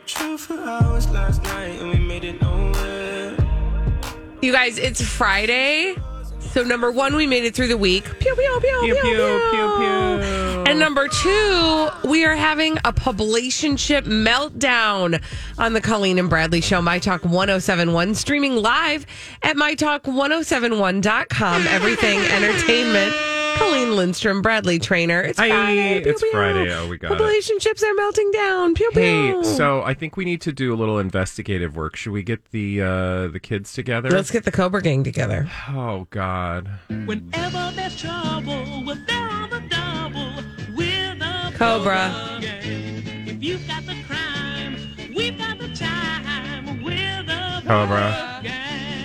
Chill for hours last night and we made it nowhere. You guys, it's Friday. So number one, we made it through the week. Pew, pew, pew, pew, pew, pew, pew. And number two, we are having a publicationship meltdown on the Colleen and Bradley Show, My Talk 1071, streaming live at mytalk1071.com. Everything Entertainment. Colleen Lindstrom, Bradley Trainer. It's Friday. It's Friday. Oh, we got it. Relationships are melting down. Pew, pew. Hey, so I think we need to do a little investigative work. Should we get the kids together? Let's get the Cobra Gang together. Oh, God. Whenever there's trouble, we're there on the double with a Cobra. Gang. If you've got the crime, we've got the time with a Cobra. Gang.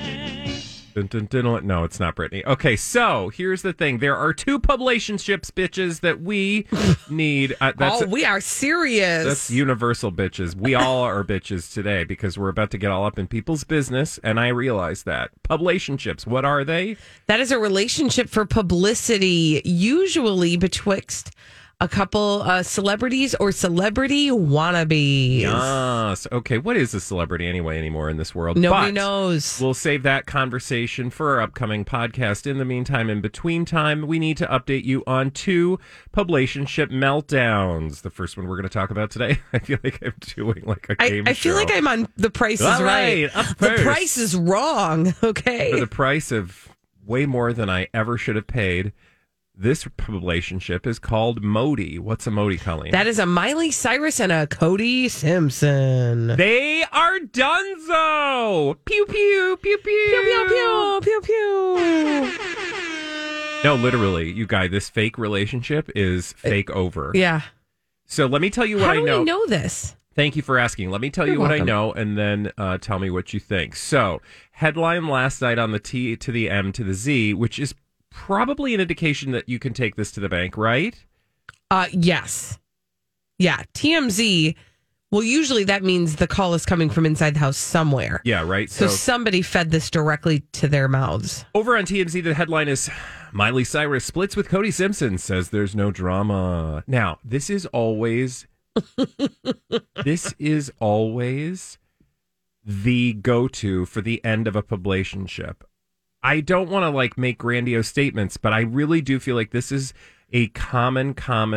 Dun, dun, dun. No, it's not Brittany. Okay, so here's the thing. There are two publicationships, bitches, that we need. We are serious. That's universal, bitches. We all are bitches today because we're about to get all up in people's business, and I realize that. Publicationships, what are they? That is a relationship for publicity, usually betwixt a couple celebrities or celebrity wannabes. Yes. Okay, what is a celebrity anymore in this world? Nobody But knows. We'll save that conversation for our upcoming podcast. In the meantime, in between time, we need to update you on two publicationship meltdowns. The first one we're going to talk about today. I feel like I'm doing like a game show. I feel like I'm on The Price is All Right. up The first. Price is Wrong. Okay. For the price of way more than I ever should have paid. This relationship is called Modi. What's a Modi, Colleen? That is a Miley Cyrus and a Cody Simpson. They are donezo. Pew, pew, pew, pew. Pew, pew, pew, pew, pew. No, literally, you guys, this fake relationship is fake over. Yeah. So let me tell you what How I do know. we know this? Thank you for asking. Let me tell you You're what welcome. I know, and then tell me what you think. So, headline last night on the T to the M to the Z, which is probably an indication that you can take this to the bank, right? Yes. Yeah. TMZ. Well, usually that means the call is coming from inside the house somewhere. Yeah, right. So somebody fed this directly to their mouths. Over on TMZ, the headline is Miley Cyrus splits with Cody Simpson, says there's no drama. Now, this is always the go-to for the end of a publicationship. I don't want to make grandiose statements, but I really do feel like this is a common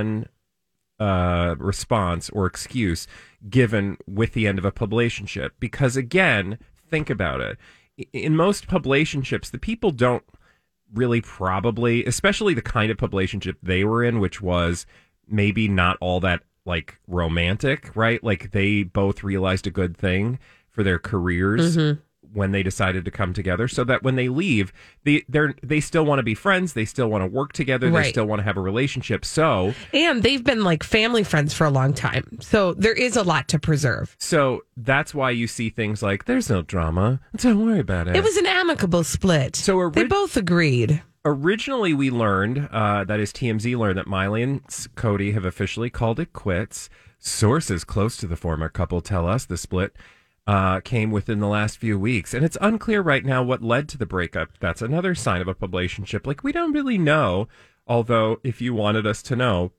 response or excuse given with the end of a publicationship. Because again, think about it. In most publicationships, the people don't really probably, especially the kind of publicationship they were in, which was maybe not all that romantic, right? Like they both realized a good thing for their careers. Mm-hmm. When they decided to come together, so that when they leave, they still want to be friends, they still want to work together, right. They still want to have a relationship. So, and they've been family friends for a long time, so there is a lot to preserve. So that's why you see things like "There's no drama, don't worry about it." It was an amicable split. So they both agreed. Originally, we learned that is TMZ learned that Miley and Cody have officially called it quits. Sources close to the former couple tell us the split came within the last few weeks, and it's unclear right now what led to the breakup. That's another sign of a publicationship. We don't really know, although if you wanted us to know,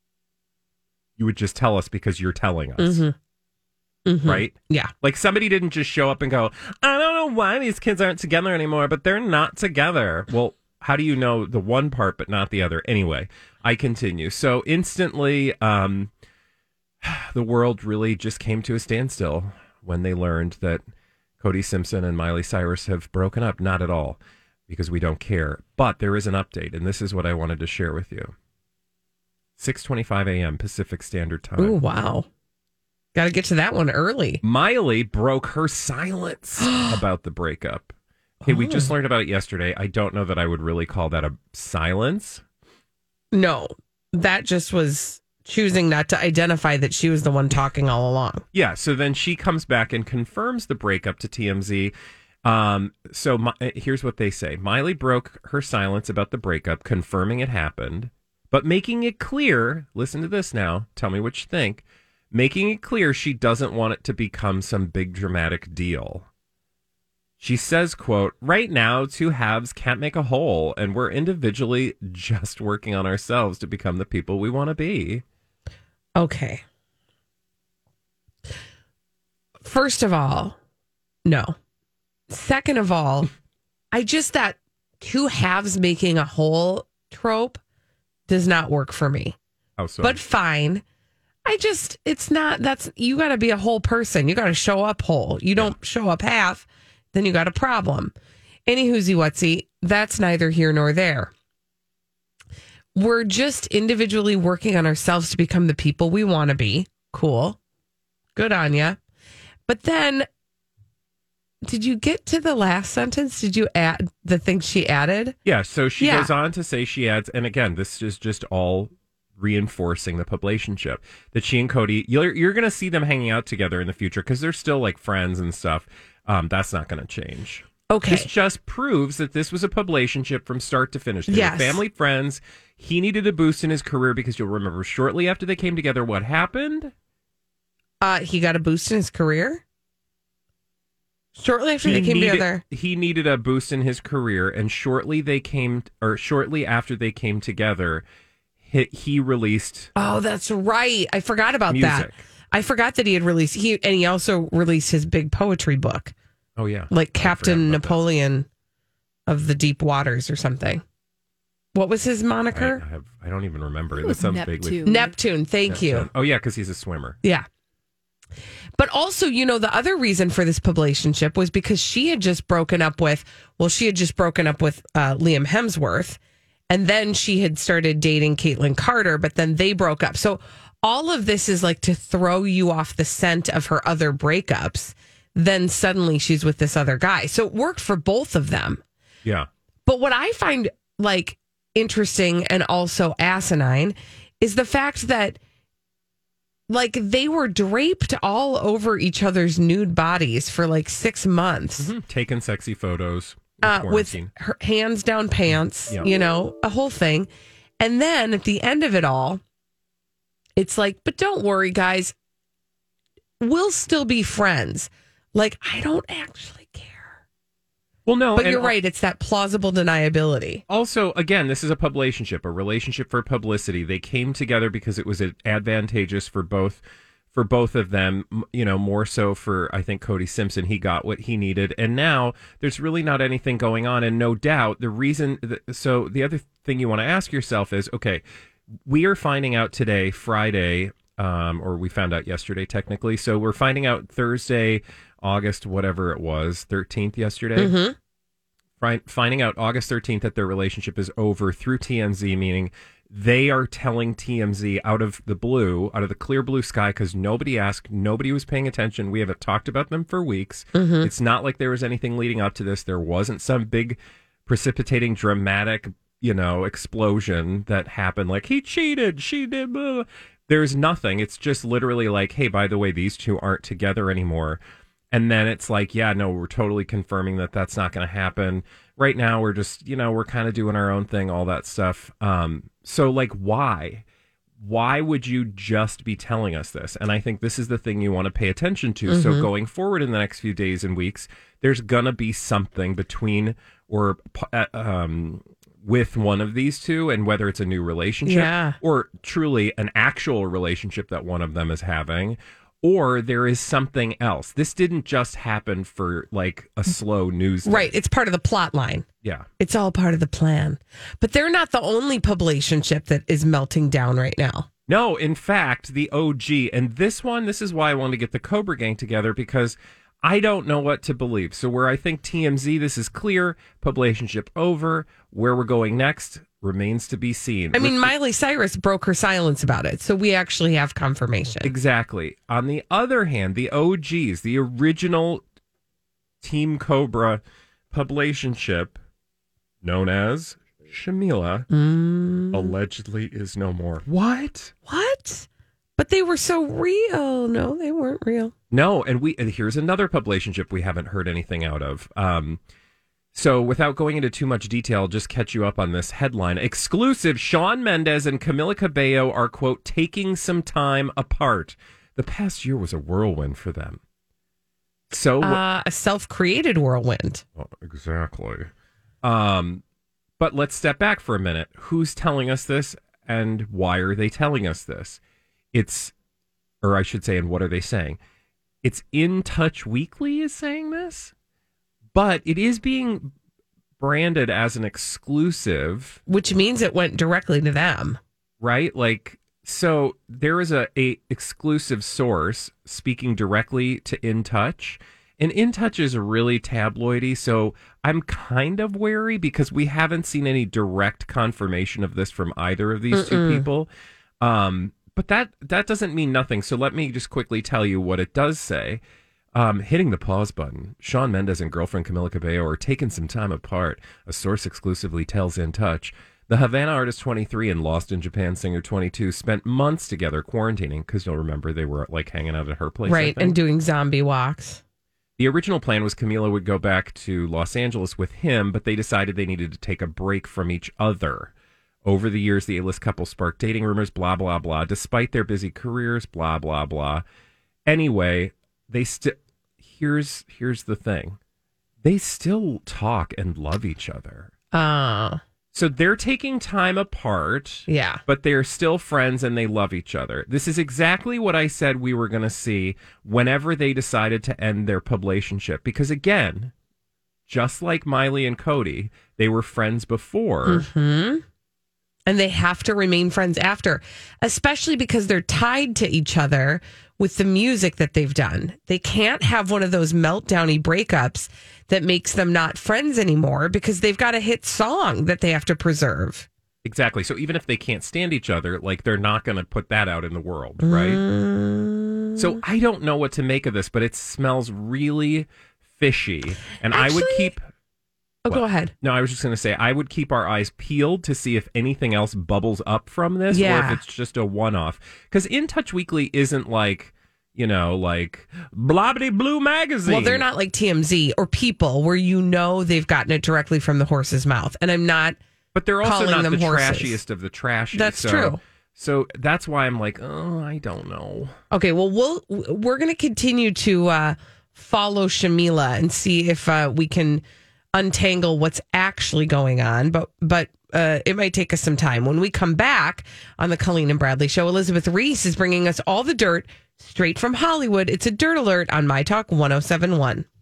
you would just tell us because you're telling us. Mm-hmm. Mm-hmm. Right? Yeah. Somebody didn't just show up and go, I don't know why these kids aren't together anymore, but they're not together. Well, how do you know the one part but not the other? Anyway, I continue. So instantly, the world really just came to a standstill when they learned that Cody Simpson and Miley Cyrus have broken up. Not at all, because we don't care. But there is an update, and this is what I wanted to share with you. 6:25 a.m. Pacific Standard Time. Oh, wow. Got to get to that one early. Miley broke her silence about the breakup. Okay, we just learned about it yesterday. I don't know that I would really call that a silence. No, that just was choosing not to identify that she was the one talking all along. Yeah, so then she comes back and confirms the breakup to TMZ. Here's what they say. Miley broke her silence about the breakup, confirming it happened, but making it clear, listen to this now, tell me what you think, making it clear she doesn't want it to become some big dramatic deal. She says, quote, right now, two halves can't make a whole, and we're individually just working on ourselves to become the people we want to be. Okay. First of all, no. Second of all, that two halves making a whole trope does not work for me. How so? But fine. It's not, you got to be a whole person. You got to show up whole. You don't show up half, then you got a problem. Any whoozy whatsy, that's neither here nor there. We're just individually working on ourselves to become the people we want to be. Cool. Good on ya. But then, did you get to the last sentence? Did you add the thing she added? Yeah, so she goes on to say she adds, and again, this is just all reinforcing the publicationship, that she and Cody, you're going to see them hanging out together in the future because they're still like friends and stuff. That's not going to change. Okay. This just proves that this was a publicationship from start to finish. They were family friends. He needed a boost in his career because you'll remember shortly after they came together, what happened? He got a boost in his career? Shortly after they came together. He needed a boost in his career, and shortly after they came together, he released. Oh, that's right. I forgot about music. that. I forgot that he had released. He also released his big poetry book. Oh yeah, like Captain Napoleon of the Deep Waters or something. What was his moniker? I don't even remember. That sounds vaguely. Neptune. Thank you. Oh yeah, because he's a swimmer. Yeah. But also, the other reason for this publicationship was because she had just broken up with Liam Hemsworth, and then she had started dating Caitlyn Carter, but then they broke up. So all of this is like to throw you off the scent of her other breakups. Then suddenly she's with this other guy. So it worked for both of them. Yeah. But what I find like interesting and also asinine is the fact that like they were draped all over each other's nude bodies for like 6 months. Mm-hmm. Taking sexy photos. With her hands down pants, a whole thing. And then at the end of it all, it's like, but don't worry, guys. We'll still be friends. Like, I don't actually care. Well, no. But you're right. It's that plausible deniability. Also, again, this is a publicationship, a relationship for publicity. They came together because it was advantageous for both of them, more so for, I think, Cody Simpson. He got what he needed. And now there's really not anything going on. And no doubt the reason. So the other thing you want to ask yourself is, okay, we are finding out today, Friday, or we found out yesterday, technically. So we're finding out Thursday, August, whatever it was, 13th yesterday. Mm-hmm. Finding out August 13th that their relationship is over through TMZ, meaning they are telling TMZ out of the clear blue sky, because nobody asked, nobody was paying attention. We haven't talked about them for weeks. Mm-hmm. It's not like there was anything leading up to this. There wasn't some big precipitating dramatic, explosion that happened. Like, he cheated, she did. Blah. There's nothing. It's just literally like, hey, by the way, these two aren't together anymore. And then it's like, yeah, no, we're totally confirming that that's not going to happen. Right now, we're just, we're kind of doing our own thing, all that stuff. So, like, why? Why would you just be telling us this? And I think this is the thing you want to pay attention to. Mm-hmm. So going forward in the next few days and weeks, there's going to be something between or with one of these two, and whether it's a new relationship or truly an actual relationship that one of them is having, or there is something else. This didn't just happen for like a slow news day. Right. It's part of the plot line. Yeah. It's all part of the plan. But they're not the only publicationship that is melting down right now. No, in fact, the OG, and this is why I wanted to get the Cobra Gang together, because I don't know what to believe. So where I think TMZ, this is clear, publicationship over, where we're going next remains to be seen. I mean, Miley Cyrus broke her silence about it, so we actually have confirmation. Exactly. On the other hand, the OGs, the original Team Cobra publicationship, known as Shamila, allegedly is no more. What? But they were so real. No, they weren't real. No, and here's another publicationship we haven't heard anything out of. So without going into too much detail, I'll just catch you up on this headline. Exclusive, Shawn Mendes and Camila Cabello are, quote, taking some time apart. The past year was a whirlwind for them. So a self-created whirlwind. Oh, exactly. But let's step back for a minute. Who's telling us this, and why are they telling us this? And what are they saying? It's In Touch Weekly is saying this, but it is being branded as an exclusive, which means it went directly to them, right? Like, so there is a exclusive source speaking directly to In Touch, and In Touch is really tabloidy, so I'm kind of wary because we haven't seen any direct confirmation of this from either of these two people. But that doesn't mean nothing. So let me just quickly tell you what it does say. Hitting the pause button. Shawn Mendes and girlfriend Camila Cabello are taking some time apart. A source exclusively tells In Touch. The Havana artist 23 and Lost in Japan singer 22 spent months together quarantining because you'll remember they were like hanging out at her place. Right, and doing zombie walks. The original plan was Camila would go back to Los Angeles with him, but they decided they needed to take a break from each other. Over the years, the A-list couple sparked dating rumors, blah, blah, blah, despite their busy careers, blah, blah, blah. Anyway, they here's the thing. They still talk and love each other. So they're taking time apart. Yeah. But they're still friends and they love each other. This is exactly what I said we were going to see whenever they decided to end their publicationship. Because again, just like Miley and Cody, they were friends before. Mm-hmm. And they have to remain friends after, especially because they're tied to each other with the music that they've done. They can't have one of those meltdowny breakups that makes them not friends anymore because they've got a hit song that they have to preserve. Exactly. So even if they can't stand each other, like they're not going to put that out in the world, right? So I don't know what to make of this, but it smells really fishy. And Actually, I would keep... go ahead. No, I was just going to say, I would keep our eyes peeled to see if anything else bubbles up from this or if it's just a one-off. Because In Touch Weekly isn't like, like Blobbity Blue Magazine. Well, they're not like TMZ or People where they've gotten it directly from the horse's mouth. And I'm not But they're also not the horses. trashiest of the trashy. That's true. So that's why I'm like, I don't know. Okay, well, we're going to continue to follow Shamila and see if we can untangle what's actually going on, but it might take us some time. When we come back on the Colleen and Bradley Show, Elizabeth Reese is bringing us all the dirt straight from Hollywood. It's a Dirt Alert on My Talk 107.1.